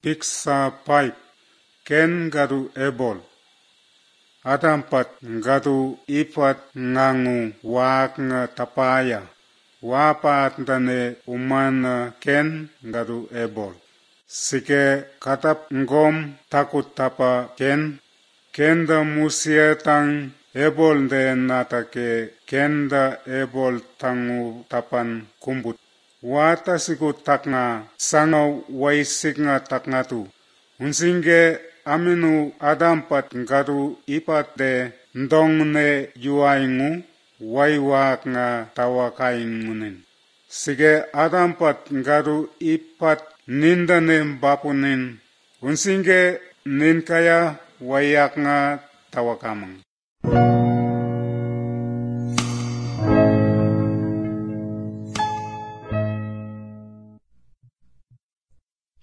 Piksa 5 Ken gadu ebol. Adampat gadu ipat ngangu wak nga tapaya. Wapat dane umana ken gadu ebol. Sike katap ngom takut tapa ken. Kenda musietang ebol de natake kenda ebol tangu tapan kumbut. Wata siku takna sanga waisik nga taknatu. Unsinge aminu adampat ngadu ipat de ndongne yuaingu waiwak nga tawakaingunin. Sige adampat ngadu ipat nindane bapunin. Unsinge ninkaya wayak nga tawakamang.